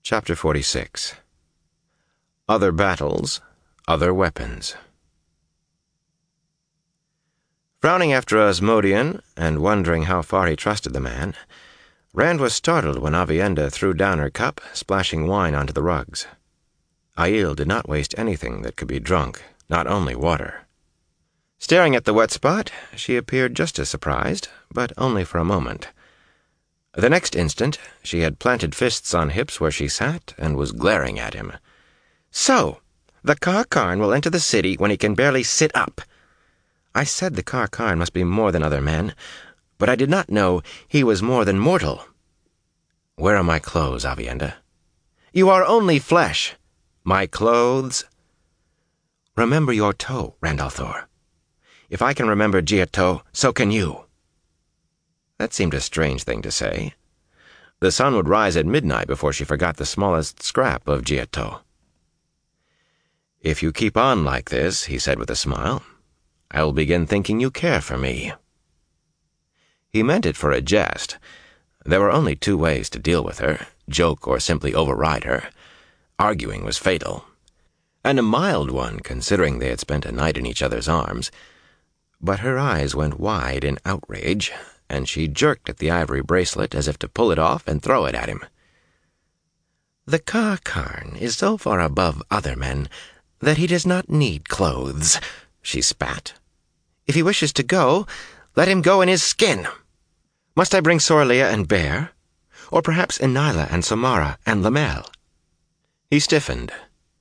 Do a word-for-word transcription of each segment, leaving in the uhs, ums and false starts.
Chapter forty-six. Other Battles, Other Weapons. Frowning after Asmodean, and wondering how far he trusted the man, Rand was startled when Aviendha threw down her cup, splashing wine onto the rugs. Aiel did not waste anything that could be drunk, not only water. Staring at the wet spot, she appeared just as surprised, but only for a moment. The next instant, she had planted fists on hips where she sat and was glaring at him. "So, the Kar-Karn will enter the city when he can barely sit up. I said the Kar-Karn must be more than other men, but I did not know he was more than mortal." "Where are my clothes, Aviendha?" "You are only flesh." "My clothes?" "Remember your toe, Randalthor. If I can remember Jiato, so can you." That seemed a strange thing to say. The sun would rise at midnight before she forgot the smallest scrap of Jiato. "If you keep on like this," he said with a smile, "I will begin thinking you care for me." He meant it for a jest. There were only two ways to deal with her, joke or simply override her. Arguing was fatal. And a mild one, considering they had spent a night in each other's arms. But her eyes went wide in outrage, and she jerked at the ivory bracelet as if to pull it off and throw it at him. "The Kar-Karn is so far above other men that he does not need clothes," she spat. "If he wishes to go, let him go in his skin. Must I bring Sorilea and Bear? Or perhaps Enila and Samara and Lamel?" He stiffened.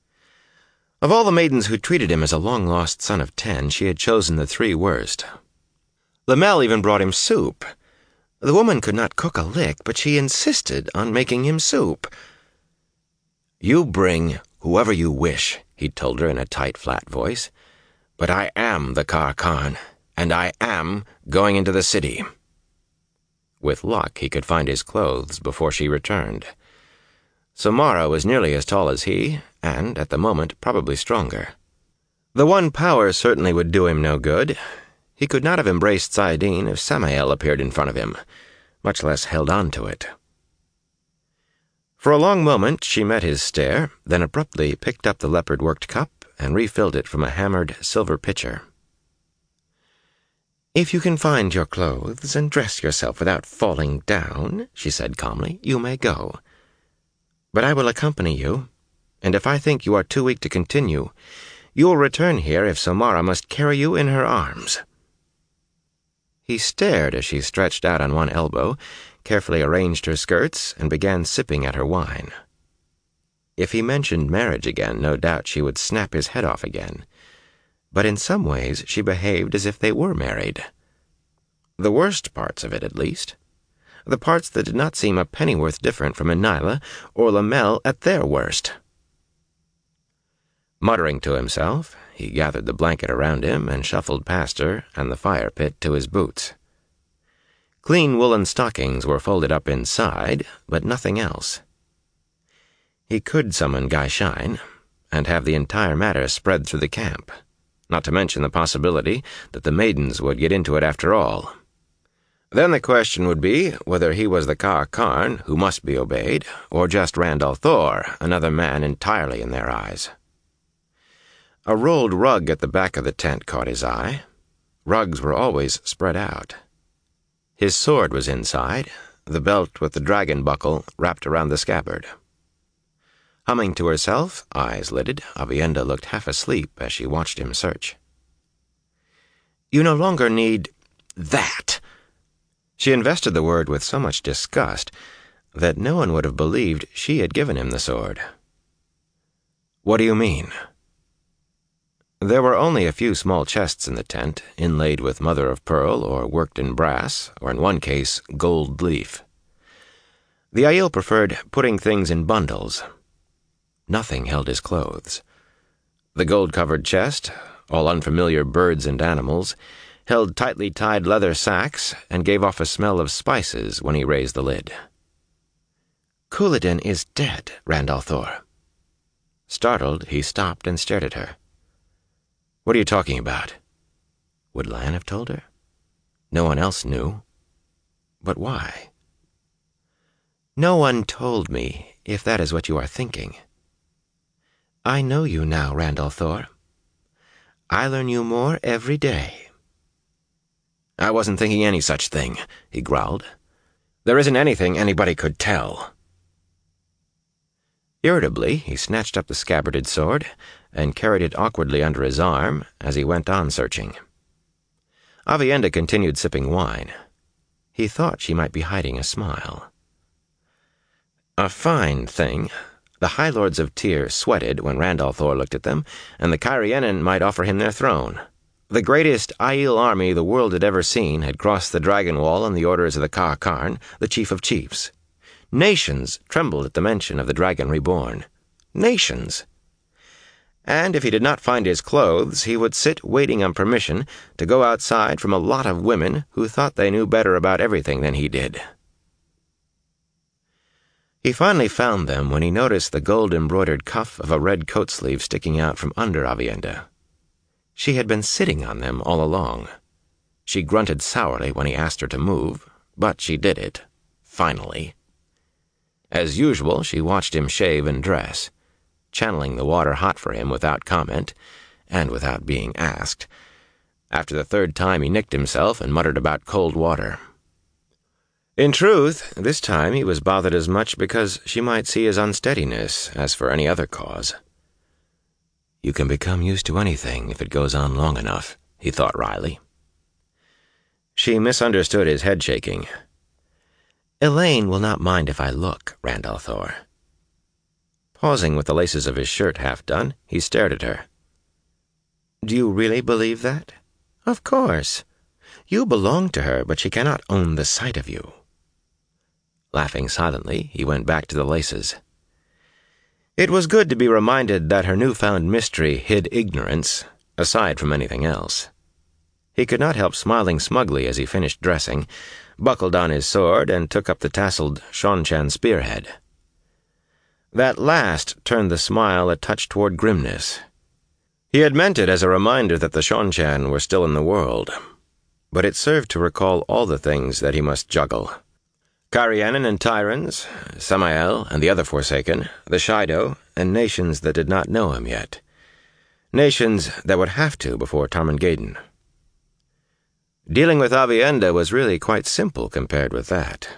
Of all the maidens who treated him as a long-lost son of ten, she had chosen the three worst. Lamel even brought him soup. The woman could not cook a lick, but she insisted on making him soup. "You bring whoever you wish," he told her in a tight, flat voice. "But I am the Kar-Karn, and I am going into the city." With luck, he could find his clothes before she returned. Samara was nearly as tall as he, and, at the moment, probably stronger. The one power certainly would do him no good. He could not have embraced saidin if Samael appeared in front of him, much less held on to it. For a long moment she met his stare, then abruptly picked up the leopard-worked cup and refilled it from a hammered silver pitcher. "If you can find your clothes and dress yourself without falling down," she said calmly, "you may go. But I will accompany you, and if I think you are too weak to continue, you will return here if Samara must carry you in her arms." He stared as she stretched out on one elbow, carefully arranged her skirts, and began sipping at her wine. If he mentioned marriage again, no doubt she would snap his head off again. But in some ways she behaved as if they were married. The worst parts of it, at least. The parts that did not seem a pennyworth different from Enila or Lamel at their worst. Muttering to himself, he gathered the blanket around him and shuffled past her and the fire pit to his boots. Clean woolen stockings were folded up inside, but nothing else. He could summon Gaishain and have the entire matter spread through the camp, not to mention the possibility that the maidens would get into it after all. Then the question would be whether he was the Kar-Karn, who must be obeyed, or just Randalthor, another man entirely in their eyes. A rolled rug at the back of the tent caught his eye. Rugs were always spread out. His sword was inside, the belt with the dragon buckle wrapped around the scabbard. Humming to herself, eyes lidded, Aviendha looked half asleep as she watched him search. "You no longer need that." She invested the word with so much disgust that no one would have believed she had given him the sword. "What do you mean?" There were only a few small chests in the tent, inlaid with mother-of-pearl or worked in brass, or in one case, gold leaf. The Aiel preferred putting things in bundles. Nothing held his clothes. The gold-covered chest, all unfamiliar birds and animals, held tightly tied leather sacks and gave off a smell of spices when he raised the lid. "Couladin is dead, Randalthor." Startled, he stopped and stared at her. "What are you talking about?" Would Lan have told her? No one else knew. But why? "No one told me if that is what you are thinking. I know you now, Randall Thor. I learn you more every day." "I wasn't thinking any such thing," he growled. "There isn't anything anybody could tell." Irritably, he snatched up the scabbarded sword and carried it awkwardly under his arm as he went on searching. Aviendha continued sipping wine. He thought she might be hiding a smile. A fine thing. The High Lords of Tyr sweated when Randall Thor looked at them, and the Cairhienin might offer him their throne. The greatest Aiel army the world had ever seen had crossed the Dragon Wall on the orders of the Ka Karn, the Chief of Chiefs. Nations trembled at the mention of the Dragon Reborn. Nations! And if he did not find his clothes, he would sit waiting on permission to go outside from a lot of women who thought they knew better about everything than he did. He finally found them when he noticed the gold-embroidered cuff of a red coat sleeve sticking out from under Aviendha. She had been sitting on them all along. She grunted sourly when he asked her to move, but she did it, finally. As usual, she watched him shave and dress, channeling the water hot for him without comment, and without being asked. After the third time he nicked himself and muttered about cold water. In truth, this time he was bothered as much because she might see his unsteadiness as for any other cause. You can become used to anything if it goes on long enough, he thought wryly. She misunderstood his head-shaking. Elaine will not mind if I look, Randall Thor. Pausing with the laces of his shirt half done, he stared at her. Do you really believe that? Of course. You belong to her, but she cannot own the sight of you. Laughing silently, he went back to the laces. It was good to be reminded that her newfound mystery hid ignorance, aside from anything else. He could not help smiling smugly as he finished dressing, buckled on his sword, and took up the tasseled Seanchan spearhead. That last turned the smile a touch toward grimness. He had meant it as a reminder that the Seanchan were still in the world, but it served to recall all the things that he must juggle. Cairhienin and Tyrans, Samael and the other Forsaken, the Shaido, and nations that did not know him yet. Nations that would have to before Tarmangaden. Dealing with Aviendha was really quite simple compared with that.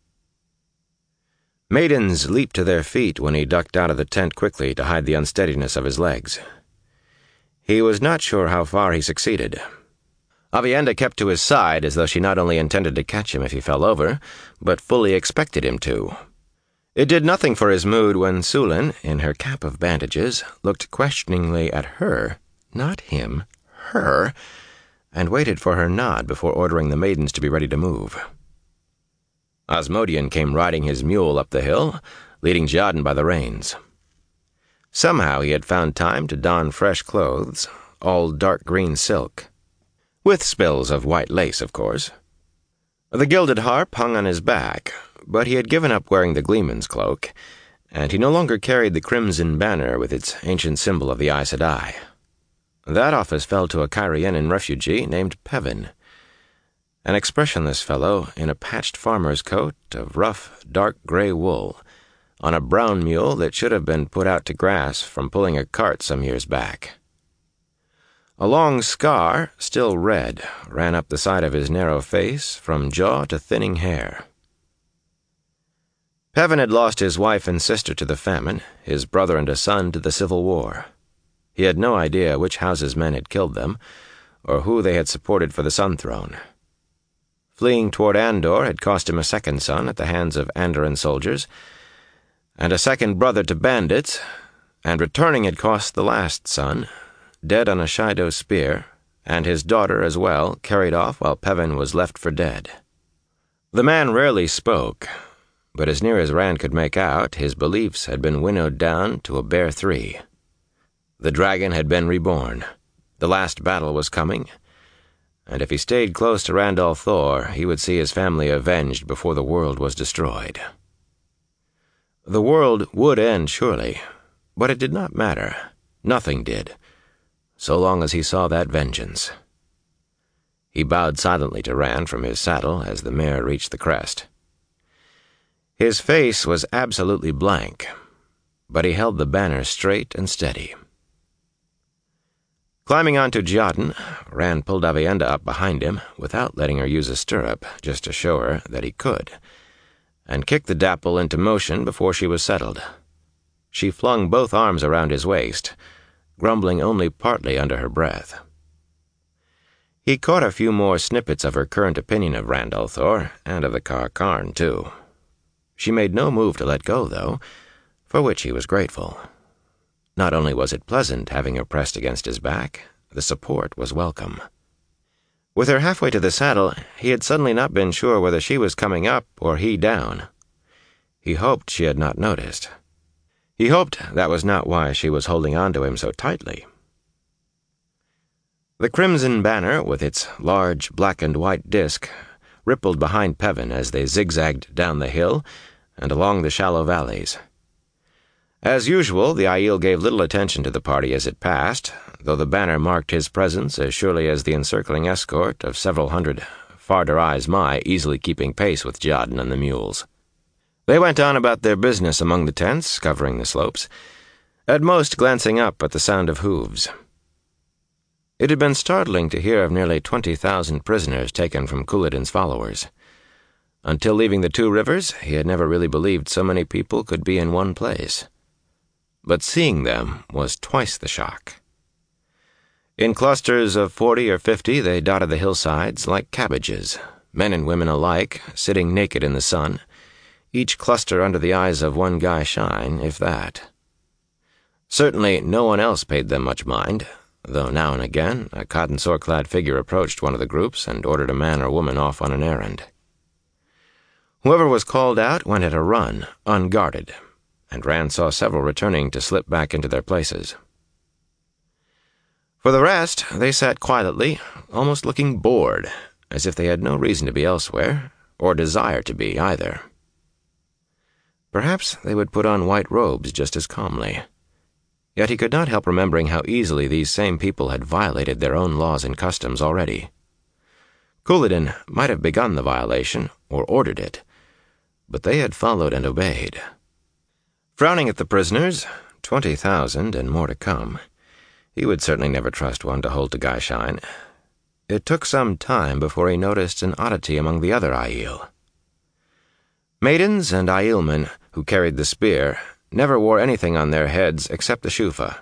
Maidens leaped to their feet when he ducked out of the tent quickly to hide the unsteadiness of his legs. He was not sure how far he succeeded. Aviendha kept to his side as though she not only intended to catch him if he fell over, but fully expected him to. It did nothing for his mood when Sulin, in her cap of bandages, looked questioningly at her, not him, her, and waited for her nod before ordering the maidens to be ready to move. Asmodean came riding his mule up the hill, leading Jadin by the reins. Somehow he had found time to don fresh clothes, all dark green silk, with spills of white lace, of course. The gilded harp hung on his back, but he had given up wearing the Gleeman's cloak, and he no longer carried the crimson banner with its ancient symbol of the Aes Sedai. That office fell to a Cairhienin refugee named Pevin, an expressionless fellow in a patched farmer's coat of rough, dark gray wool, on a brown mule that should have been put out to grass from pulling a cart some years back. A long scar, still red, ran up the side of his narrow face from jaw to thinning hair. Pevin had lost his wife and sister to the famine, his brother and a son to the Civil War. He had no idea which house's men had killed them, or who they had supported for the Sun Throne. Fleeing toward Andor had cost him a second son at the hands of Andoran soldiers, and a second brother to bandits, and returning had cost the last son, dead on a Shaido spear, and his daughter as well, carried off while Pevin was left for dead. The man rarely spoke, but as near as Rand could make out, his beliefs had been winnowed down to a bare three. The dragon had been reborn, the last battle was coming, and if he stayed close to Randall Thor, he would see his family avenged before the world was destroyed. The world would end, surely, but it did not matter. Nothing did, so long as he saw that vengeance. He bowed silently to Rand from his saddle as the mare reached the crest. His face was absolutely blank, but he held the banner straight and steady. Climbing onto Djadin, Rand pulled Aviendha up behind him without letting her use a stirrup, just to show her that he could, and kicked the dapple into motion before she was settled. She flung both arms around his waist, grumbling only partly under her breath. He caught a few more snippets of her current opinion of Rand al'Thor, and of the Kar Karn, too. She made no move to let go, though, for which he was grateful. Not only was it pleasant having her pressed against his back, the support was welcome. With her halfway to the saddle, he had suddenly not been sure whether she was coming up or he down. He hoped she had not noticed. He hoped that was not why she was holding on to him so tightly. The crimson banner, with its large black and white disk, rippled behind Peven as they zigzagged down the hill and along the shallow valleys. As usual, the Aiel gave little attention to the party as it passed, though the banner marked his presence as surely as the encircling escort of several hundred Far-Darais Mai easily keeping pace with Djadin and the mules. They went on about their business among the tents, covering the slopes, at most glancing up at the sound of hooves. It had been startling to hear of nearly twenty thousand prisoners taken from Couladin's followers. Until leaving the Two Rivers, he had never really believed so many people could be in one place. But seeing them was twice the shock. In clusters of forty or fifty, they dotted the hillsides like cabbages, men and women alike, sitting naked in the sun, each cluster under the eyes of one Gai-Shine, if that. Certainly no one else paid them much mind, though now and again a cotton-sore-clad figure approached one of the groups and ordered a man or woman off on an errand. Whoever was called out went at a run, unguarded, and Rand saw several returning to slip back into their places. For the rest, they sat quietly, almost looking bored, as if they had no reason to be elsewhere, or desire to be either. Perhaps they would put on white robes just as calmly. Yet he could not help remembering how easily these same people had violated their own laws and customs already. Couladin might have begun the violation, or ordered it, but they had followed and obeyed. Frowning at the prisoners, twenty thousand and more to come, he would certainly never trust one to hold to Gai-Shine. It took some time before he noticed an oddity among the other Aiel. Maidens and Aielmen who carried the spear never wore anything on their heads except the shufa,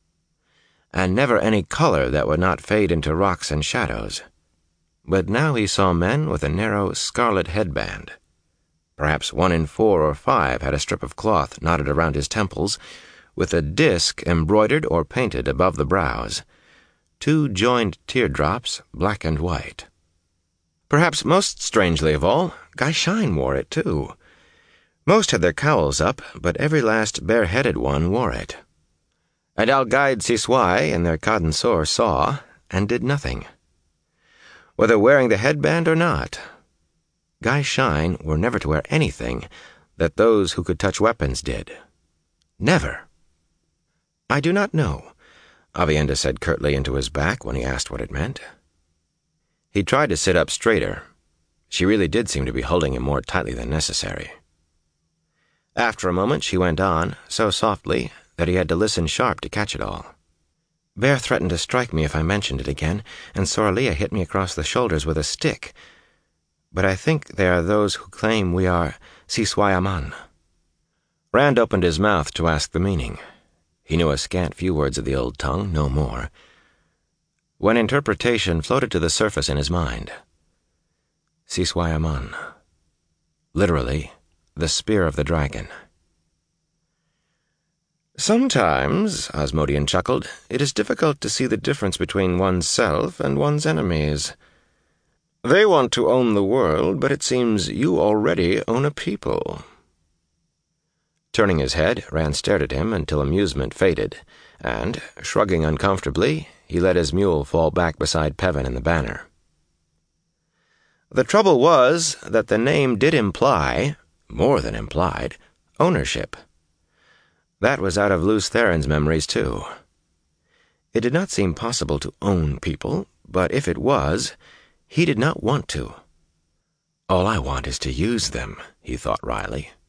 and never any color that would not fade into rocks and shadows. But now he saw men with a narrow scarlet headband. Perhaps one in four or five had a strip of cloth knotted around his temples, with a disk embroidered or painted above the brows, two joined teardrops, black and white. Perhaps most strangely of all, Gai-Shine wore it too. Most had their cowls up, but every last bare-headed one wore it. And Algaid Siswai and their Khaden-Sor saw, and did nothing. Whether wearing the headband or not, Gai-Shine were never to wear anything that those who could touch weapons did. Never. "I do not know," Aviendha said curtly into his back when he asked what it meant. He tried to sit up straighter. She really did seem to be holding him more tightly than necessary. After a moment she went on, so softly that he had to listen sharp to catch it all. "Bear threatened to strike me if I mentioned it again, and Sorilea hit me across the shoulders with a stick. But I think there are those who claim we are Siswai-Aman." Rand opened his mouth to ask the meaning. He knew a scant few words of the old tongue, no more, when interpretation floated to the surface in his mind. Siswai-Aman. Literally, the spear of the dragon. "Sometimes," Asmodean chuckled, "it is difficult to see the difference between one's self and one's enemies. They want to own the world, but it seems you already own a people." Turning his head, Rand stared at him until amusement faded, and, shrugging uncomfortably, he let his mule fall back beside Peven in the banner. The trouble was that the name did imply, more than implied, ownership. That was out of Lews Therin's memories, too. It did not seem possible to own people, but if it was, he did not want to. "All I want is to use them," he thought wryly.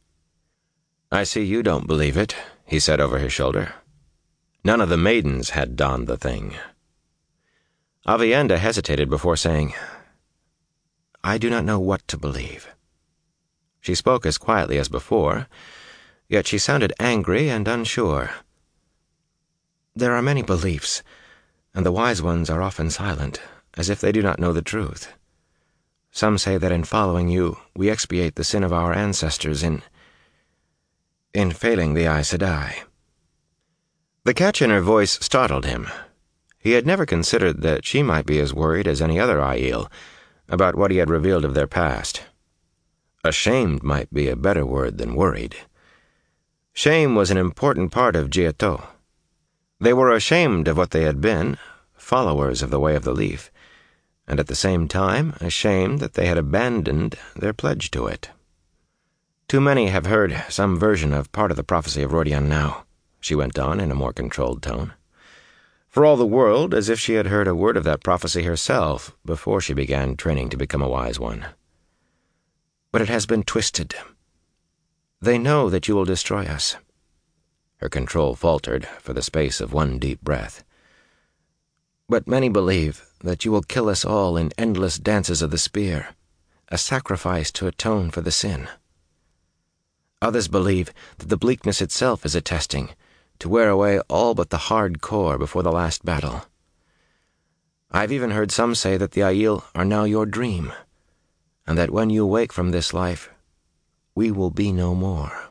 "I see you don't believe it," he said over his shoulder. None of the maidens had donned the thing. Aviendha hesitated before saying, "I do not know what to believe." She spoke as quietly as before, yet she sounded angry and unsure. "There are many beliefs, and the wise ones are often silent, as if they do not know the truth. Some say that in following you, we expiate the sin of our ancestors in... in failing the Aes Sedai." The catch in her voice startled him. He had never considered that she might be as worried as any other Aiel about what he had revealed of their past. Ashamed might be a better word than worried. Shame was an important part of Jiatou. They were ashamed of what they had been, followers of the Way of the Leaf, and at the same time ashamed that they had abandoned their pledge to it. "Too many have heard some version of part of the prophecy of Rodion now," she went on in a more controlled tone, for all the world as if she had heard a word of that prophecy herself before she began training to become a wise one. "But it has been twisted. They know that you will destroy us." Her control faltered for the space of one deep breath. "But many believe that you will kill us all in endless dances of the spear, a sacrifice to atone for the sin. Others believe that the bleakness itself is a testing, to wear away all but the hard core before the last battle. I've even heard some say that the Aiel are now your dream, and that when you awake from this life, we will be no more."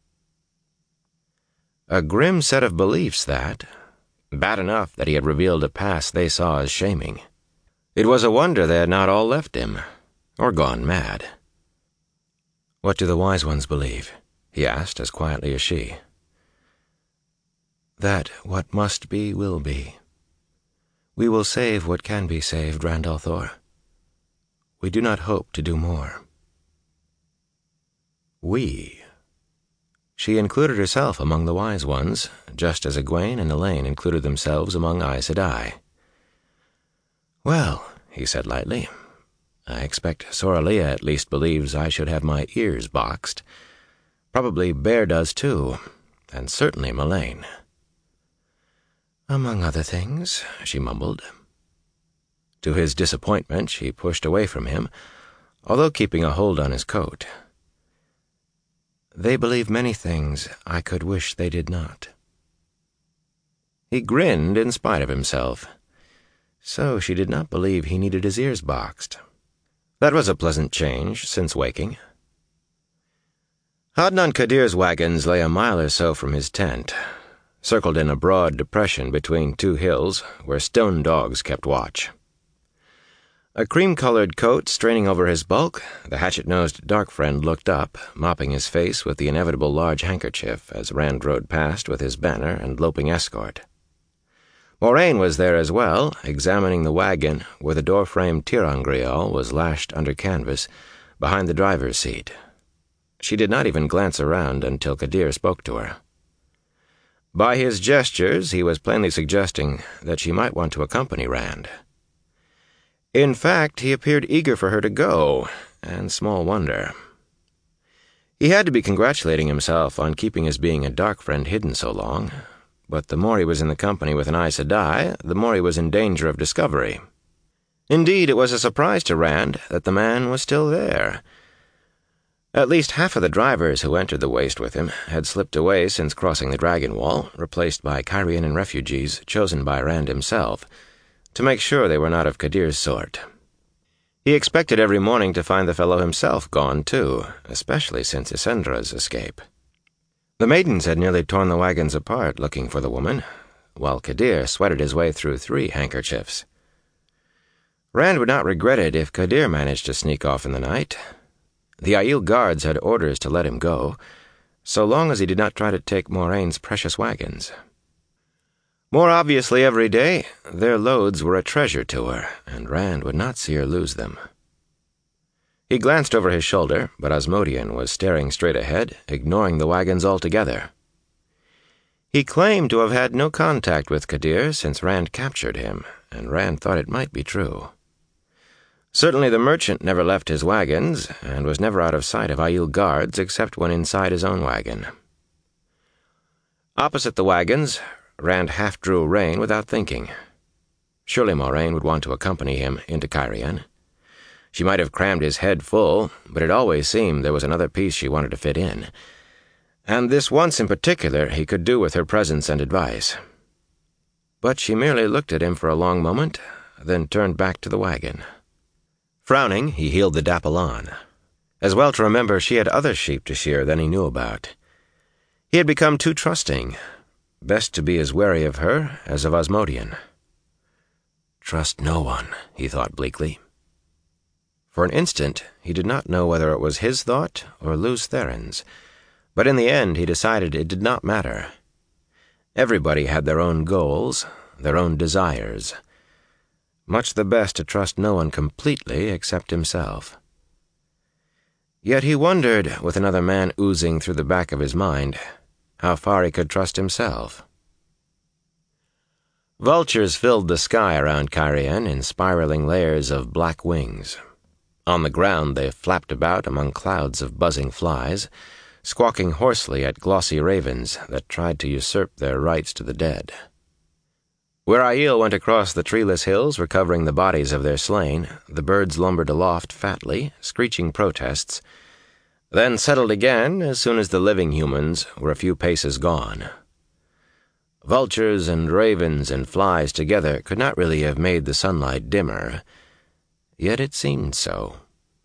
A grim set of beliefs, that. Bad enough that he had revealed a past they saw as shaming. It was a wonder they had not all left him, or gone mad. "What do the wise ones believe?" he asked as quietly as she. "That what must be will be. We will save what can be saved, Rand al'Thor. We do not hope to do more." We. She included herself among the wise ones, just as Egwene and Elaine included themselves among Aes Sedai. "Well," he said lightly, "I expect Soralea at least believes I should have my ears boxed. Probably Bear does too, and certainly Melaine." "Among other things," she mumbled. To his disappointment, she pushed away from him, although keeping a hold on his coat. "They believe many things I could wish they did not." He grinned in spite of himself. So she did not believe he needed his ears boxed. That was a pleasant change since waking. Adnan Kadir's wagons lay a mile or so from his tent, circled in a broad depression between two hills where stone dogs kept watch. A cream-colored coat straining over his bulk, the hatchet-nosed dark friend looked up, mopping his face with the inevitable large handkerchief as Rand rode past with his banner and loping escort. Moraine was there as well, examining the wagon where the door-frame tir'angreal was lashed under canvas behind the driver's seat. She did not even glance around until Kadir spoke to her. By his gestures, he was plainly suggesting that she might want to accompany Rand. In fact, he appeared eager for her to go, and small wonder. He had to be congratulating himself on keeping his being a dark friend hidden so long, but the more he was in the company with an Aes Sedai, the more he was in danger of discovery. Indeed, it was a surprise to Rand that the man was still there. At least half of the drivers who entered the waste with him had slipped away since crossing the Dragon Wall, replaced by Cairhienan refugees chosen by Rand himself, to make sure they were not of Kadir's sort. He expected every morning to find the fellow himself gone, too, especially since Issendra's escape. The maidens had nearly torn the wagons apart looking for the woman, while Kadir sweated his way through three handkerchiefs. Rand would not regret it if Kadir managed to sneak off in the night. The Aiel guards had orders to let him go, so long as he did not try to take Moraine's precious wagons. More obviously every day, their loads were a treasure to her, and Rand would not see her lose them. He glanced over his shoulder, but Asmodean was staring straight ahead, ignoring the wagons altogether. He claimed to have had no contact with Kadir since Rand captured him, and Rand thought it might be true. Certainly the merchant never left his wagons, and was never out of sight of Aiel guards except when inside his own wagon. Opposite the wagons, Rand half drew rein without thinking. Surely Moraine would want to accompany him into Cairhien. She might have crammed his head full, but it always seemed there was another piece she wanted to fit in. And this once in particular he could do with her presence and advice. But she merely looked at him for a long moment, then turned back to the wagon. Frowning, he heeled the dapple on. As well to remember she had other sheep to shear than he knew about. He had become too trusting. Best to be as wary of her as of Osmodian. Trust no one, he thought bleakly. For an instant, he did not know whether it was his thought or Lews Therin's, but in the end he decided it did not matter. Everybody had their own goals, their own desires. Much the best to trust no one completely except himself. Yet he wondered, with another man oozing through the back of his mind, how far he could trust himself. Vultures filled the sky around Cairhien in spiraling layers of black wings. On the ground they flapped about among clouds of buzzing flies, squawking hoarsely at glossy ravens that tried to usurp their rights to the dead. Where Aiel went across the treeless hills recovering the bodies of their slain, the birds lumbered aloft fatly, screeching protests, then settled again as soon as the living humans were a few paces gone. Vultures and ravens and flies together could not really have made the sunlight dimmer, yet it seemed so.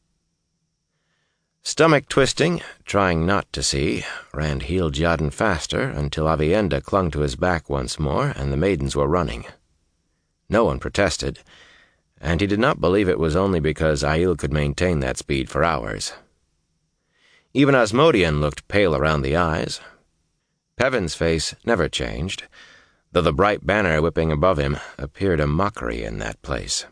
Stomach twisting, trying not to see, Rand heeled Jadden faster until Aviendha clung to his back once more and the maidens were running. No one protested, and he did not believe it was only because Aiel could maintain that speed for hours. Even Osmodian looked pale around the eyes. Peven's face never changed, though the bright banner whipping above him appeared a mockery in that place.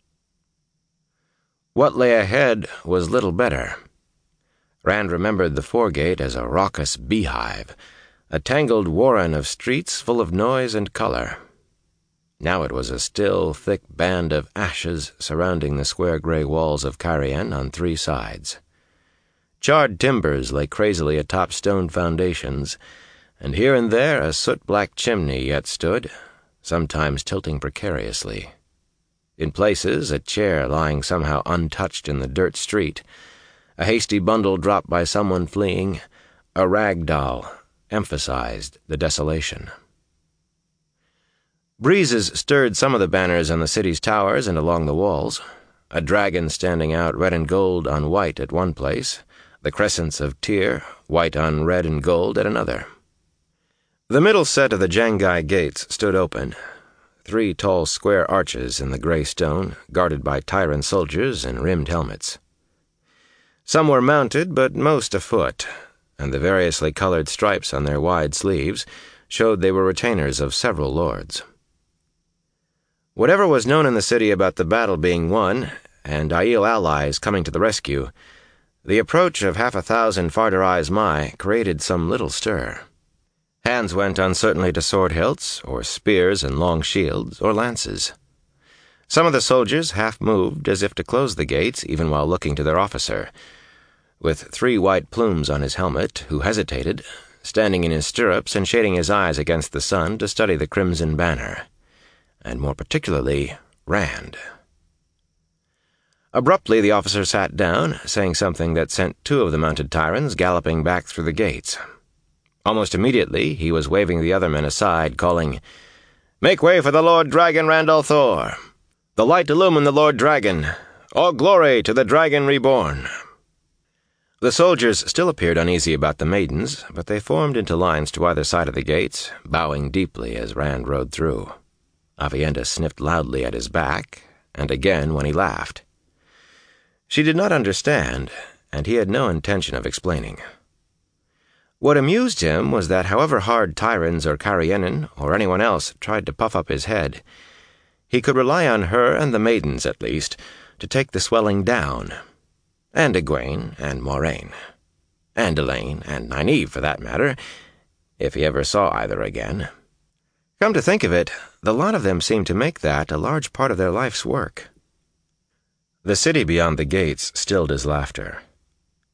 What lay ahead was little better. Rand remembered the foregate as a raucous beehive, a tangled warren of streets full of noise and color. Now it was a still, thick band of ashes surrounding the square gray walls of Cairhien on three sides. Charred timbers lay crazily atop stone foundations, and here and there a soot-black chimney yet stood, sometimes tilting precariously. In places, a chair lying somehow untouched in the dirt street, a hasty bundle dropped by someone fleeing, a rag doll, emphasized the desolation. Breezes stirred some of the banners on the city's towers and along the walls, a dragon standing out red and gold on white at one place, the crescents of Tyr, white on red and gold at another. The middle set of the Jangai gates stood open, three tall square arches in the gray stone, guarded by Tyrant soldiers in rimmed helmets. Some were mounted, but most afoot, and the variously colored stripes on their wide sleeves showed they were retainers of several lords. Whatever was known in the city about the battle being won, and Aiel allies coming to the rescue, the approach of half a thousand Farder-Eyes Mai created some little stir. Hands went uncertainly to sword hilts, or spears and long shields, or lances. Some of the soldiers half moved as if to close the gates even while looking to their officer, with three white plumes on his helmet, who hesitated, standing in his stirrups and shading his eyes against the sun to study the crimson banner, and more particularly Rand. Abruptly the officer sat down, saying something that sent two of the mounted Tyrants galloping back through the gates. Almost immediately he was waving the other men aside, calling, "Make way for the Lord Dragon Rand al'Thor! The light illumine the Lord Dragon! All glory to the Dragon reborn!" The soldiers still appeared uneasy about the maidens, but they formed into lines to either side of the gates, bowing deeply as Rand rode through. Aviendha sniffed loudly at his back, and again when he laughed. She did not understand, and he had no intention of explaining. What amused him was that however hard Tyrans or Cairhienin or anyone else tried to puff up his head, he could rely on her and the maidens, at least, to take the swelling down, and Egwene and Moraine, and Elaine and Nynaeve, for that matter, if he ever saw either again. Come to think of it, the lot of them seemed to make that a large part of their life's work. The city beyond the gates stilled his laughter.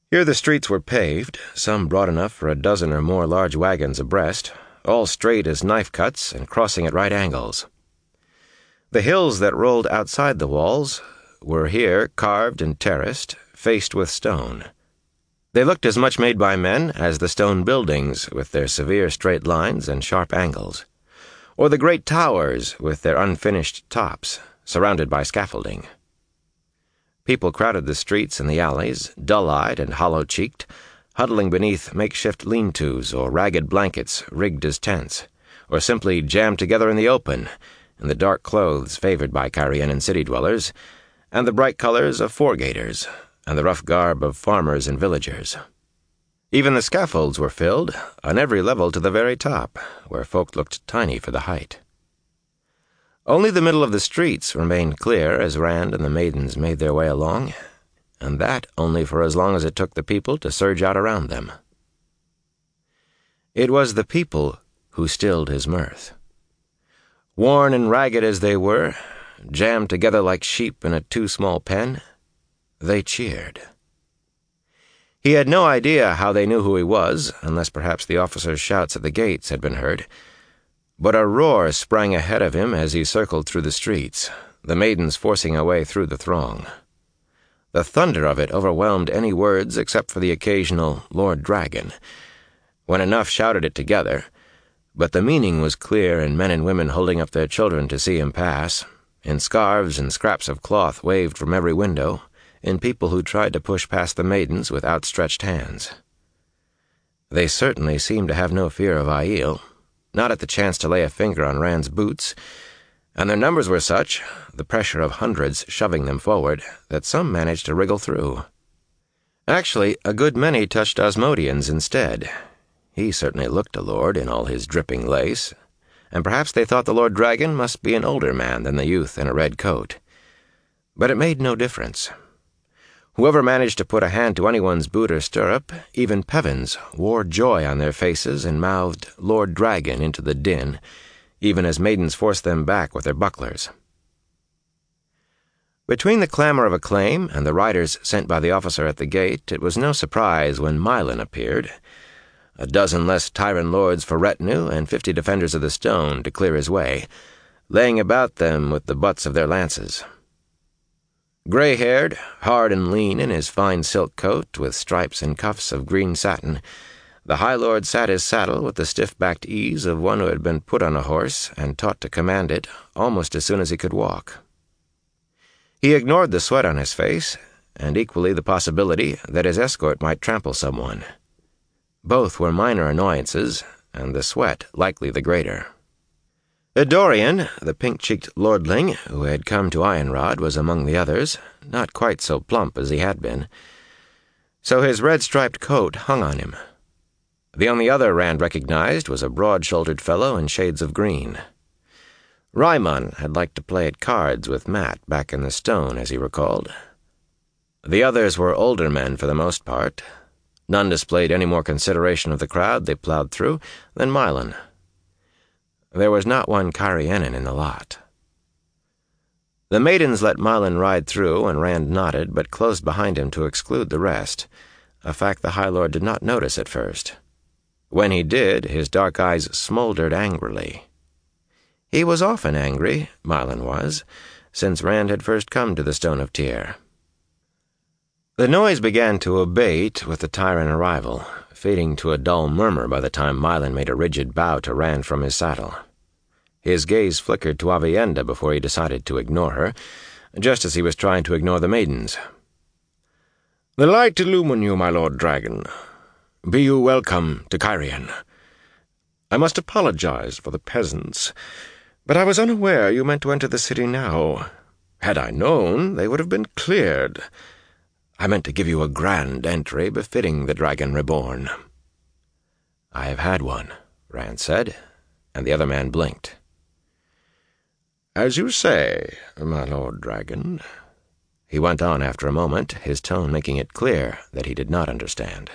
Here the streets were paved, some broad enough for a dozen or more large wagons abreast, all straight as knife cuts and crossing at right angles. The hills that rolled outside the walls were here carved and terraced, faced with stone. They looked as much made by men as the stone buildings with their severe straight lines and sharp angles, or the great towers with their unfinished tops, surrounded by scaffolding. People crowded the streets and the alleys, dull-eyed and hollow-cheeked, huddling beneath makeshift lean-tos or ragged blankets rigged as tents, or simply jammed together in the open, in the dark clothes favored by Cairienan city-dwellers, and the bright colors of foregaters, and the rough garb of farmers and villagers. Even the scaffolds were filled, on every level to the very top, where folk looked tiny for the height. Only the middle of the streets remained clear as Rand and the maidens made their way along, and that only for as long as it took the people to surge out around them. It was the people who stilled his mirth. Worn and ragged as they were, jammed together like sheep in a too-small pen, they cheered. He had no idea how they knew who he was, unless perhaps the officer's shouts at the gates had been heard, but a roar sprang ahead of him as he circled through the streets, the maidens forcing a way through the throng. The thunder of it overwhelmed any words except for the occasional Lord Dragon, when enough shouted it together, but the meaning was clear in men and women holding up their children to see him pass, in scarves and scraps of cloth waved from every window, in people who tried to push past the maidens with outstretched hands. They certainly seemed to have no fear of Aiel, not at the chance to lay a finger on Rand's boots, and their numbers were such, the pressure of hundreds shoving them forward, that some managed to wriggle through. Actually, a good many touched Osmodians instead. He certainly looked a lord in all his dripping lace, and perhaps they thought the Lord Dragon must be an older man than the youth in a red coat. But it made no difference. Whoever managed to put a hand to anyone's boot or stirrup, even Pevins, wore joy on their faces and mouthed Lord Dragon into the din, even as maidens forced them back with their bucklers. Between the clamor of acclaim and the riders sent by the officer at the gate, it was no surprise when Mylan appeared, a dozen less Tyrant lords for retinue and fifty defenders of the stone to clear his way, laying about them with the butts of their lances. Gray-haired, hard and lean in his fine silk coat with stripes and cuffs of green satin, the High Lord sat his saddle with the stiff-backed ease of one who had been put on a horse and taught to command it almost as soon as he could walk. He ignored the sweat on his face, and equally the possibility that his escort might trample someone. Both were minor annoyances, and the sweat likely the greater. Dorian, the pink-cheeked lordling who had come to Ironrod, was among the others, not quite so plump as he had been, so his red-striped coat hung on him. The only other Rand recognized was a broad-shouldered fellow in shades of green. Raimon had liked to play at cards with Mat back in the stone, as he recalled. The others were older men for the most part. None displayed any more consideration of the crowd they plowed through than Mylan. There was not one Cairienan in the lot. The maidens let Mylan ride through, and Rand nodded, but closed behind him to exclude the rest, a fact the High Lord did not notice at first. When he did, his dark eyes smoldered angrily. He was often angry, Mylan was, since Rand had first come to the Stone of Tyr. The noise began to abate with the Tyrant arrival, fading to a dull murmur by the time Mylan made a rigid bow to Rand from his saddle. His gaze flickered to Aviendha before he decided to ignore her, just as he was trying to ignore the maidens. "The light illumine you, my Lord Dragon. Be you welcome to Cairien. I must apologize for the peasants, but I was unaware you meant to enter the city now. Had I known, they would have been cleared. I meant to give you a grand entry befitting the Dragon Reborn." "I have had one," Rand said, and the other man blinked. "As you say, my Lord Dragon," he went on after a moment, his tone making it clear that he did not understand.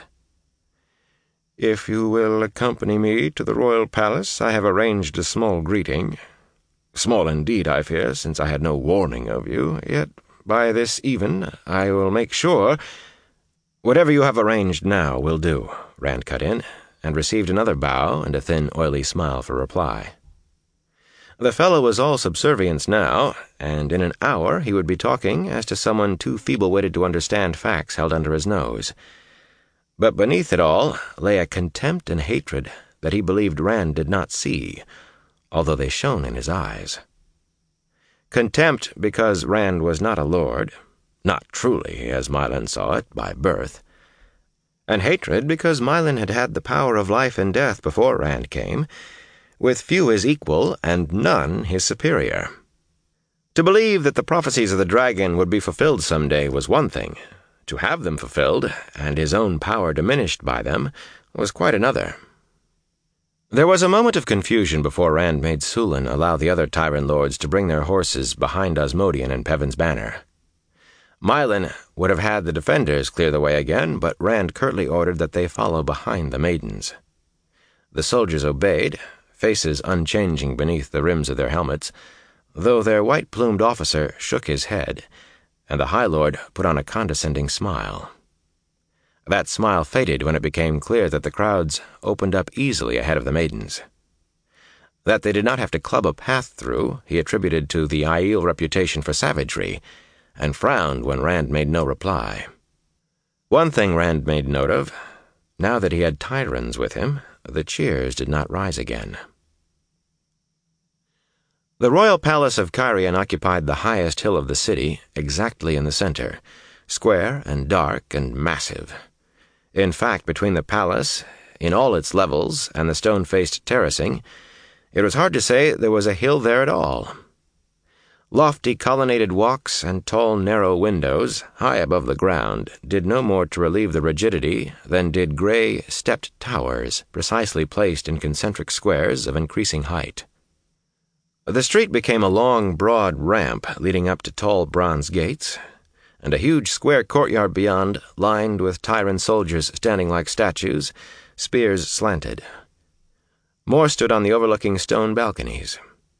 "If you will accompany me to the royal palace, I have arranged a small greeting. Small indeed, I fear, since I had no warning of you, yet by this even I will make sure—" "Whatever you have arranged now will do," Rand cut in, and received another bow and a thin, oily smile for reply. The fellow was all subservience now, and in an hour he would be talking as to someone too feeble-witted to understand facts held under his nose. But beneath it all lay a contempt and hatred that he believed Rand did not see, although they shone in his eyes. Contempt because Rand was not a lord, not truly, as Mylan saw it, by birth, and hatred because Mylan had had the power of life and death before Rand came, with few his equal and none his superior. To believe that the prophecies of the dragon would be fulfilled someday was one thing. To have them fulfilled, and his own power diminished by them, was quite another. There was a moment of confusion before Rand made Sulin allow the other Tyrant lords to bring their horses behind Osmodian and Peven's banner. Mylan would have had the defenders clear the way again, but Rand curtly ordered that they follow behind the maidens. The soldiers obeyed, faces unchanging beneath the rims of their helmets, though their white-plumed officer shook his head, and the High Lord put on a condescending smile. That smile faded when it became clear that the crowds opened up easily ahead of the maidens. That they did not have to club a path through he attributed to the Aiel reputation for savagery, and frowned when Rand made no reply. One thing Rand made note of: now that he had Tyrans with him, the cheers did not rise again. The royal palace of Cairhien occupied the highest hill of the city, exactly in the center, square and dark and massive. In fact, between the palace, in all its levels, and the stone-faced terracing, it was hard to say there was a hill there at all. Lofty colonnaded walks and tall, narrow windows, high above the ground, did no more to relieve the rigidity than did gray, stepped towers, precisely placed in concentric squares of increasing height. The street became a long, broad ramp leading up to tall bronze gates, and a huge square courtyard beyond, lined with Tyrant soldiers standing like statues, spears slanted. More stood on the overlooking stone balconies.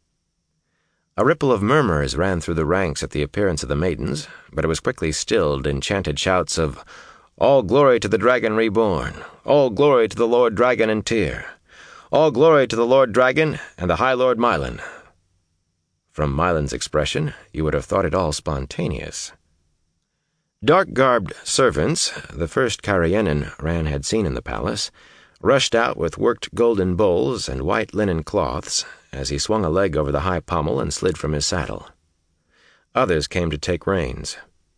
A ripple of murmurs ran through the ranks at the appearance of the maidens, but it was quickly stilled in chanted shouts of, "All glory to the dragon reborn! All glory to the Lord Dragon and Tyr! All glory to the Lord Dragon and the High Lord Mylan!" From Mylan's expression, you would have thought it all spontaneous. Dark-garbed servants, the first Cairhienin Rand had seen in the palace, rushed out with worked golden bowls and white linen cloths as he swung a leg over the high pommel and slid from his saddle. Others came to take reins.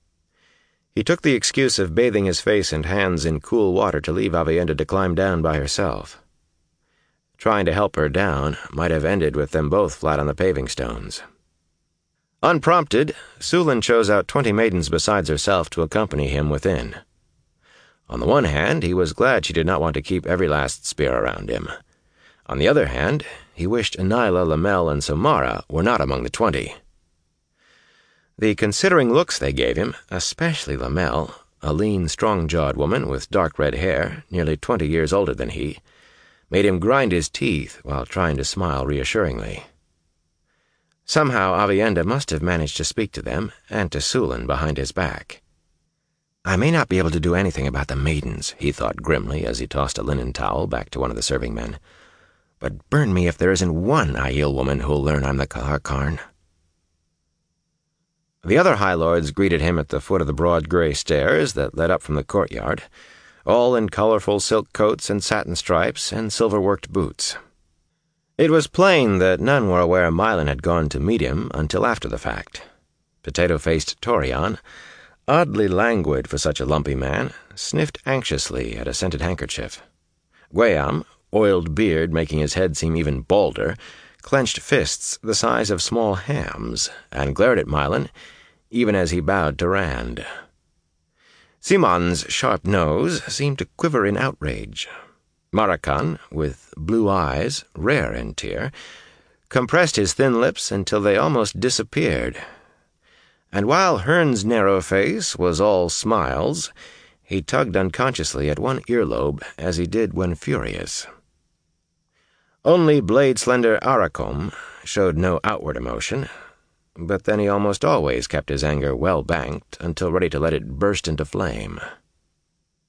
He took the excuse of bathing his face and hands in cool water to leave Aviendha to climb down by herself. Trying to help her down might have ended with them both flat on the paving stones. Unprompted, Sulin chose out twenty maidens besides herself to accompany him within. On the one hand, he was glad she did not want to keep every last spear around him. On the other hand, he wished Anyla, Lamel, and Samara were not among the twenty. The considering looks they gave him, especially Lamel, a lean, strong-jawed woman with dark red hair, nearly twenty years older than he, made him grind his teeth while trying to smile reassuringly. Somehow Aviendha must have managed to speak to them, and to Sulin behind his back. "I may not be able to do anything about the maidens," he thought grimly as he tossed a linen towel back to one of the serving men. "But burn me if there isn't one Aiel woman who'll learn I'm the Kahar Karn." The other High Lords greeted him at the foot of the broad gray stairs that led up from the courtyard, all in colorful silk coats and satin stripes and silver-worked boots. It was plain that none were aware Mylan had gone to meet him until after the fact. Potato-faced Torian, oddly languid for such a lumpy man, sniffed anxiously at a scented handkerchief. Gweam, oiled beard making his head seem even balder, clenched fists the size of small hams, and glared at Mylan, even as he bowed to Rand. Simon's sharp nose seemed to quiver in outrage. Marakan, with blue eyes, rare in Tyr, compressed his thin lips until they almost disappeared. And while Hearn's narrow face was all smiles, he tugged unconsciously at one earlobe as he did when furious. Only blade-slender Arakom showed no outward emotion, but then he almost always kept his anger well banked until ready to let it burst into flame.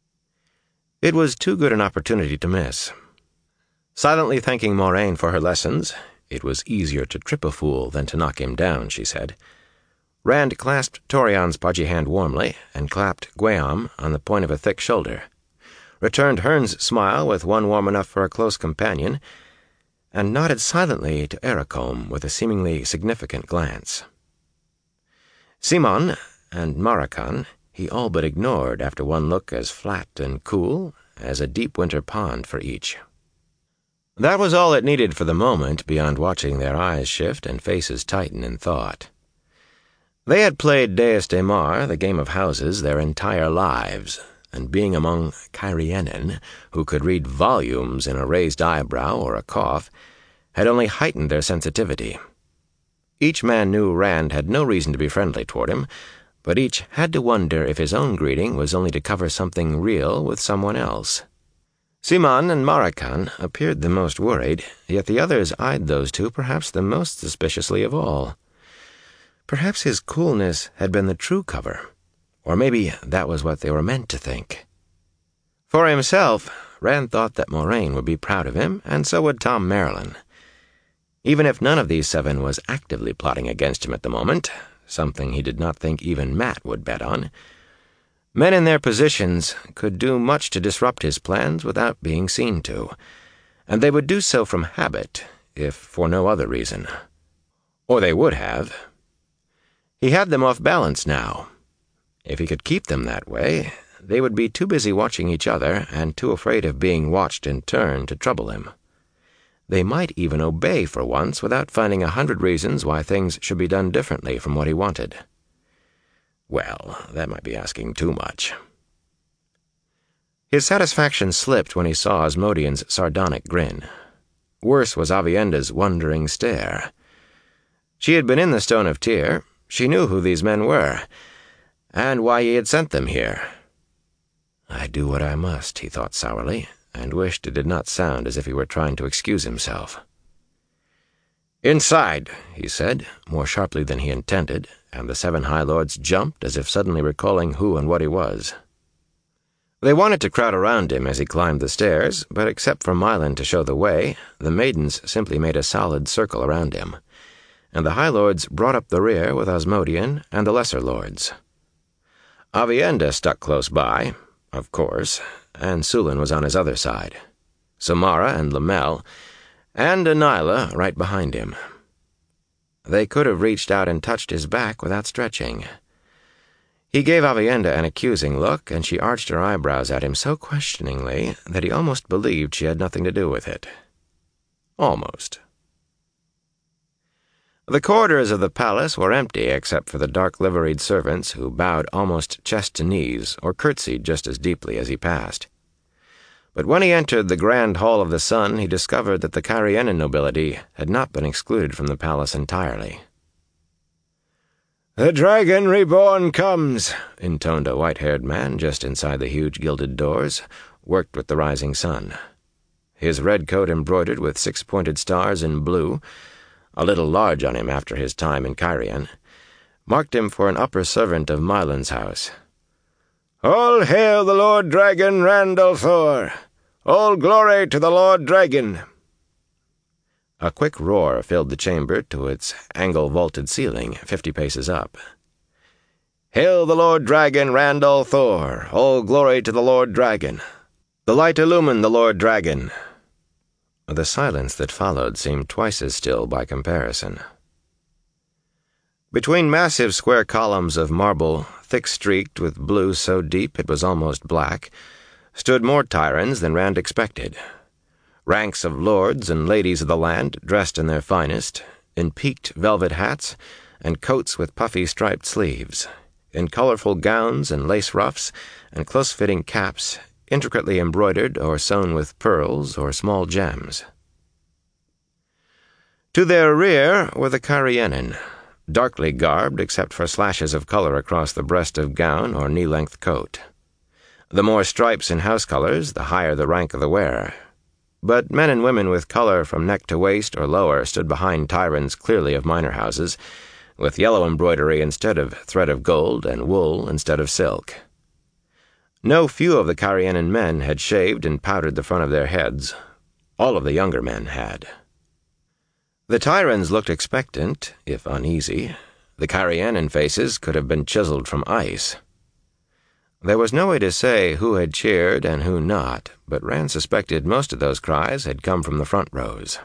It was too good an opportunity to miss. Silently thanking Moraine for her lessons — it was easier to trip a fool than to knock him down, she said — Rand clasped Torian's pudgy hand warmly and clapped Guillaume on the point of a thick shoulder, returned Hearn's smile with one warm enough for a close companion, and nodded silently to Ericombe with a seemingly significant glance. Simon and Marakan he all but ignored after one look as flat and cool as a deep winter pond for each. That was all it needed for the moment beyond watching their eyes shift and faces tighten in thought. They had played Deus de Mar, the game of houses, their entire lives, and being among Cairienin, who could read volumes in a raised eyebrow or a cough, had only heightened their sensitivity. Each man knew Rand had no reason to be friendly toward him, but each had to wonder if his own greeting was only to cover something real with someone else. Simon and Marakan appeared the most worried, yet the others eyed those two perhaps the most suspiciously of all. Perhaps his coolness had been the true cover, or maybe that was what they were meant to think. For himself, Rand thought that Moraine would be proud of him, and so would Tom Merrilin. Even if none of these seven was actively plotting against him at the moment, something he did not think even Matt would bet on, men in their positions could do much to disrupt his plans without being seen to, and they would do so from habit, if for no other reason. Or they would have. He had them off balance now. If he could keep them that way, they would be too busy watching each other and too afraid of being watched in turn to trouble him. They might even obey for once without finding a hundred reasons why things should be done differently from what he wanted. Well, that might be asking too much. His satisfaction slipped when he saw Asmodean's sardonic grin. Worse was Avienda's wondering stare. She had been in the Stone of Tyr. She knew who these men were, and why he had sent them here. I do what I must, he thought sourly, and wished it did not sound as if he were trying to excuse himself. "Inside," he said, more sharply than he intended, and the seven High Lords jumped as if suddenly recalling who and what he was. They wanted to crowd around him as he climbed the stairs, but except for Mylan to show the way, the maidens simply made a solid circle around him, and the High Lords brought up the rear with Asmodean and the Lesser Lords. Avienda stuck close by, of course, and Sulin was on his other side, Samara and Lamel, and Anila right behind him. They could have reached out and touched his back without stretching. He gave Avienda an accusing look, and she arched her eyebrows at him so questioningly that he almost believed she had nothing to do with it. Almost. The corridors of the palace were empty except for the dark-liveried servants who bowed almost chest to knees or curtsied just as deeply as he passed. But when he entered the Grand Hall of the Sun, he discovered that the Cairienin nobility had not been excluded from the palace entirely. "The Dragon Reborn comes," intoned a white-haired man just inside the huge gilded doors, worked with the rising sun. His red coat embroidered with six-pointed stars in blue, a little large on him after his time in Cairien, marked him for an upper servant of Mylan's house. "All hail the Lord Dragon Randall Thor! All glory to the Lord Dragon!" A quick roar filled the chamber to its angle-vaulted ceiling fifty paces up. "Hail the Lord Dragon Randall Thor! All glory to the Lord Dragon! The light illumine the Lord Dragon!" The silence that followed seemed twice as still by comparison. Between massive square columns of marble, thick-streaked with blue so deep it was almost black, stood more Tyrans than Rand expected. Ranks of lords and ladies of the land, dressed in their finest, in peaked velvet hats and coats with puffy striped sleeves, in colorful gowns and lace ruffs and close-fitting caps, intricately embroidered or sewn with pearls or small gems. To their rear were the Cairienin, darkly garbed except for slashes of color across the breast of gown or knee-length coat. The more stripes in house colors, the higher the rank of the wearer. But men and women with color from neck to waist or lower stood behind Tyrans clearly of minor houses, with yellow embroidery instead of thread of gold and wool instead of silk. No few of the Carianan men had shaved and powdered the front of their heads. All of the younger men had. The Tyrans looked expectant, if uneasy. The Carianan faces could have been chiseled from ice. There was no way to say who had cheered and who not, but Rand suspected most of those cries had come from the front rows.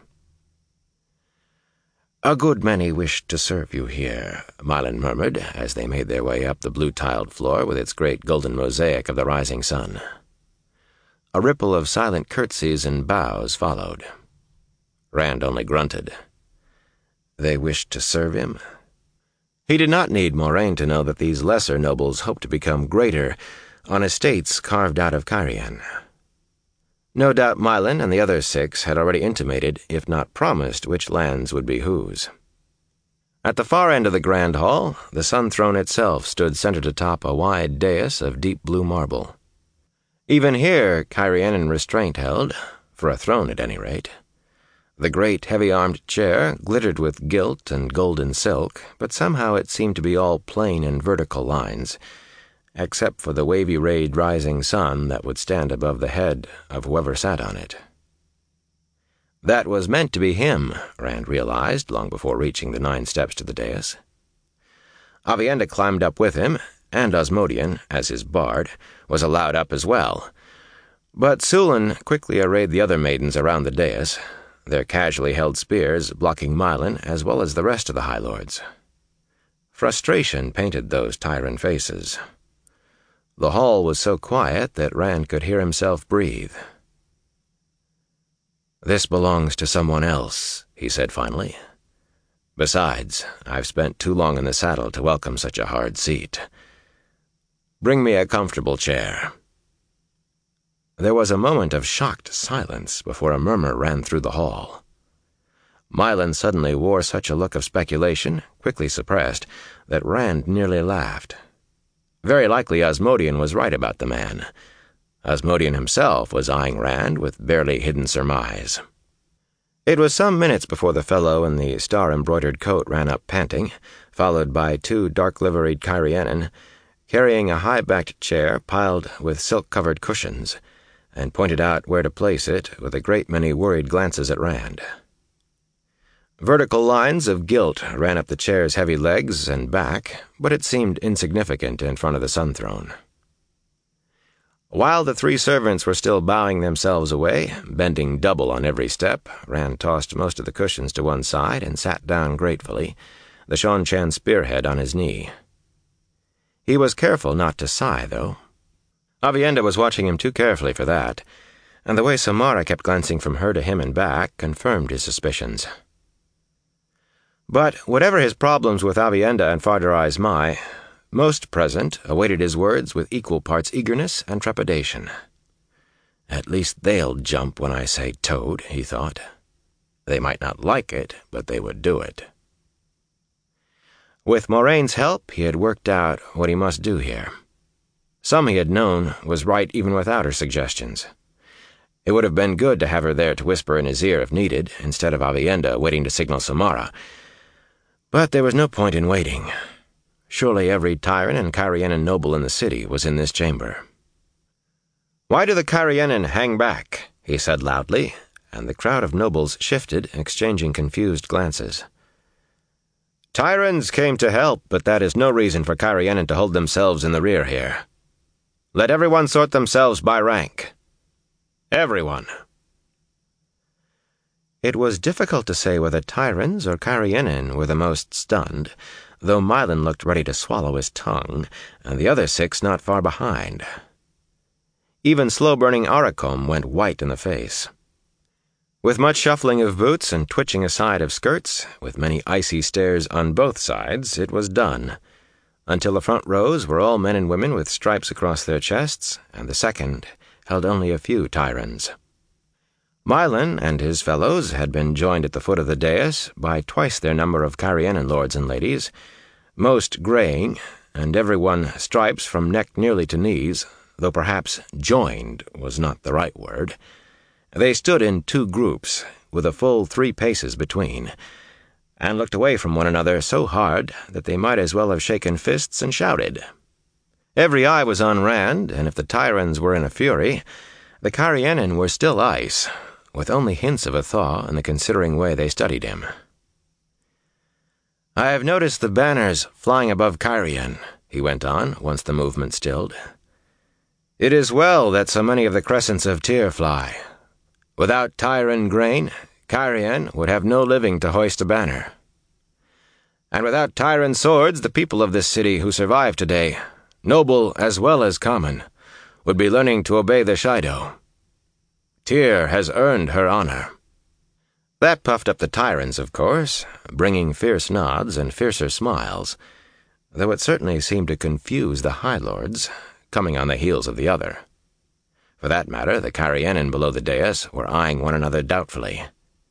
"A good many wish to serve you here," Mylan murmured as they made their way up the blue-tiled floor with its great golden mosaic of the rising sun. A ripple of silent curtsies and bows followed. Rand only grunted. They wished to serve him? He did not need Moraine to know that these lesser nobles hoped to become greater on estates carved out of Cairhien. No doubt Mylan and the other six had already intimated, if not promised, which lands would be whose. At the far end of the grand hall, the sun throne itself stood centered atop a wide dais of deep blue marble. Even here, Cairhienan restraint held, for a throne at any rate. The great heavy-armed chair glittered with gilt and golden silk, but somehow it seemed to be all plain and vertical lines, except for the wavy-rayed rising sun that would stand above the head of whoever sat on it. That was meant to be him, Rand realized long before reaching the nine steps to the dais. Aviendha climbed up with him, and Osmodian, as his bard, was allowed up as well. But Sulin quickly arrayed the other maidens around the dais, their casually held spears blocking Mylan as well as the rest of the High Lords. Frustration painted those Tyrant faces. The hall was so quiet that Rand could hear himself breathe. "This belongs to someone else," he said finally. "Besides, I've spent too long in the saddle to welcome such a hard seat. Bring me a comfortable chair." There was a moment of shocked silence before a murmur ran through the hall. Mylan suddenly wore such a look of speculation, quickly suppressed, that Rand nearly laughed. Very likely Osmodian was right about the man. Osmodian himself was eyeing Rand with barely hidden surmise. It was some minutes before the fellow in the star-embroidered coat ran up panting, followed by two dark-liveried Cairhienan, carrying a high-backed chair piled with silk-covered cushions, and pointed out where to place it with a great many worried glances at Rand. Vertical lines of gilt ran up the chair's heavy legs and back, but it seemed insignificant in front of the sun throne. While the three servants were still bowing themselves away, bending double on every step, Rand tossed most of the cushions to one side and sat down gratefully, the Seanchan spearhead on his knee. He was careful not to sigh, though. Aviendha was watching him too carefully for that, and the way Samara kept glancing from her to him and back confirmed his suspicions. But whatever his problems with Aviendha and Farder Eyes Mai, most present awaited his words with equal parts eagerness and trepidation. At least they'll jump when I say toad, he thought. They might not like it, but they would do it. With Moraine's help, he had worked out what he must do here. Some he had known was right even without her suggestions. It would have been good to have her there to whisper in his ear if needed, instead of Aviendha waiting to signal Samara. But there was no point in waiting. Surely every Tyrant and Cairhienan noble in the city was in this chamber. "Why do the Cairhienan hang back?" he said loudly, and the crowd of nobles shifted, exchanging confused glances. "Tyrants came to help, but that is no reason for Cairhienan to hold themselves in the rear here. Let everyone sort themselves by rank. Everyone." It was difficult to say whether Tyrants or Cairhienan were the most stunned, though Mylan looked ready to swallow his tongue, and the other six not far behind. Even slow-burning Aracom went white in the face. With much shuffling of boots and twitching aside of skirts, with many icy stares on both sides, it was done, until the front rows were all men and women with stripes across their chests, and the second held only a few Tyrants. Mylan and his fellows had been joined at the foot of the dais by twice their number of Cairhienan lords and ladies, most graying, and every one stripes from neck nearly to knees, though perhaps joined was not the right word. They stood in two groups, with a full three paces between, and looked away from one another so hard that they might as well have shaken fists and shouted. Every eye was on Rand, and if the Tyrans were in a fury, the Carianan were still ice, with only hints of a thaw in the considering way they studied him. "I have noticed the banners flying above Cairhien," he went on, once the movement stilled. "It is well that so many of the crescents of Tyr fly. Without Tyran grain, Cairhien would have no living to hoist a banner. And without Tyran swords, the people of this city who survive today, noble as well as common, would be learning to obey the Shaido. Tyr has earned her honor." That puffed up the Tyrans, of course, bringing fierce nods and fiercer smiles, though it certainly seemed to confuse the High Lords, coming on the heels of the other. For that matter, the Carianan below the dais were eyeing one another doubtfully.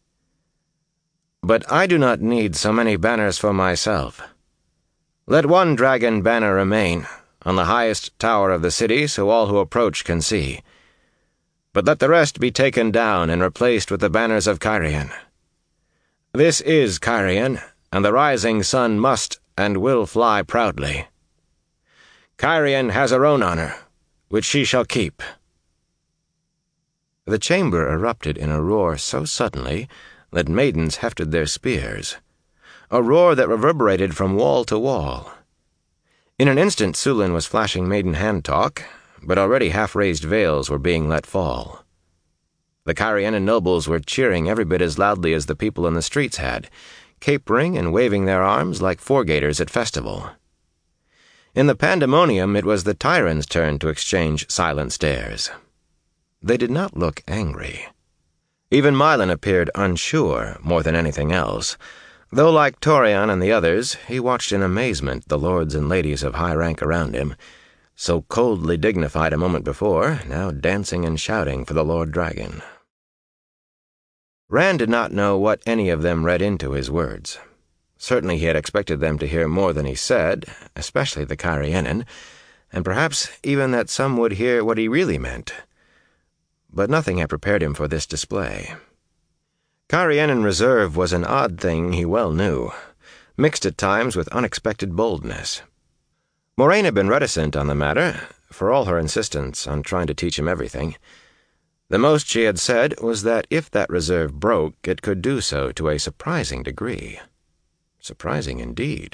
"But I do not need so many banners for myself. Let one dragon banner remain, on the highest tower of the city, so all who approach can see. But let the rest be taken down and replaced with the banners of Cairhien. This is Cairhien, and the rising sun must and will fly proudly. Cairhien has her own honor, which she shall keep." The chamber erupted in a roar so suddenly that maidens hefted their spears, a roar that reverberated from wall to wall. In an instant Sulin was flashing maiden hand-talk, but already half-raised veils were being let fall. The Carianan nobles were cheering every bit as loudly as the people in the streets had, capering and waving their arms like foregaters at festival. In the pandemonium, it was the Tyrans' turn to exchange silent stares. They did not look angry. Even Mylan appeared unsure more than anything else, though like Torian and the others, he watched in amazement the lords and ladies of high rank around him, so coldly dignified a moment before, now dancing and shouting for the Lord Dragon. Rand did not know what any of them read into his words. Certainly he had expected them to hear more than he said, especially the Carianan, and perhaps even that some would hear what he really meant. But nothing had prepared him for this display. Carianan reserve was an odd thing he well knew, mixed at times with unexpected boldness. Moraine had been reticent on the matter, for all her insistence on trying to teach him everything. The most she had said was that if that reserve broke, it could do so to a surprising degree. Surprising indeed.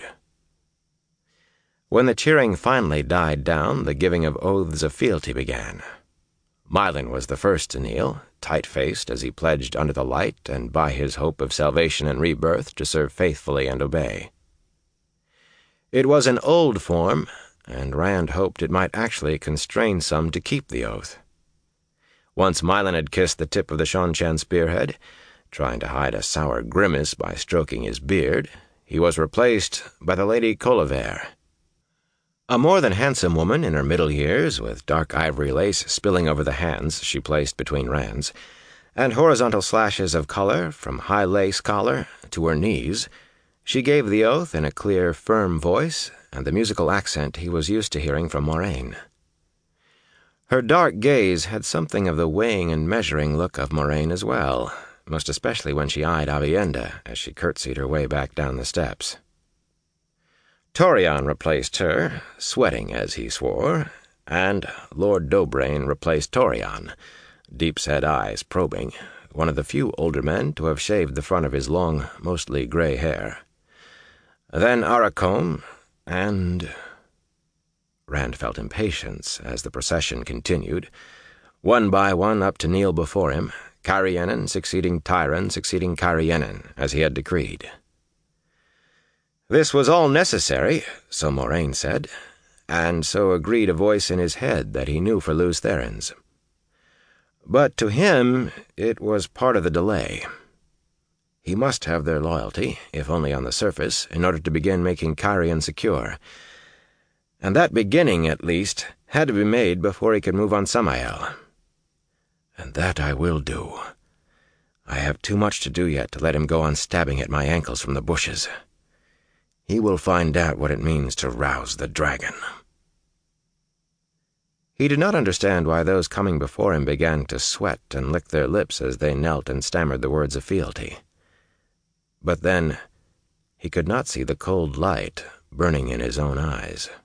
When the cheering finally died down, the giving of oaths of fealty began. Mylan was the first to kneel, tight-faced as he pledged under the light and by his hope of salvation and rebirth to serve faithfully and obey. It was an old form, and Rand hoped it might actually constrain some to keep the oath. Once Mylan had kissed the tip of the Seanchan spearhead, trying to hide a sour grimace by stroking his beard, he was replaced by the Lady Colliver. A more than handsome woman in her middle years, with dark ivory lace spilling over the hands she placed between Rand's, and horizontal slashes of color from high lace collar to her knees, she gave the oath in a clear, firm voice and the musical accent he was used to hearing from Moraine. Her dark gaze had something of the weighing and measuring look of Moraine as well, most especially when she eyed Aviendha as she curtsied her way back down the steps. Torian replaced her, sweating as he swore, and Lord Dobrain replaced Torian, deep-set eyes probing, one of the few older men to have shaved the front of his long, mostly gray hair. Then Aracombe, and... Rand felt impatience as the procession continued, one by one up to kneel before him, Carianan succeeding Tyran succeeding Carianan, as he had decreed. This was all necessary, so Moraine said, and so agreed a voice in his head that he knew for Lews Therins. But to him it was part of the delay. He must have their loyalty, if only on the surface, in order to begin making Cairhien secure. And that beginning, at least, had to be made before he could move on Samael. And that I will do. I have too much to do yet to let him go on stabbing at my ankles from the bushes. He will find out what it means to rouse the dragon. He did not understand why those coming before him began to sweat and lick their lips as they knelt and stammered the words of fealty. But then, he could not see the cold light burning in his own eyes.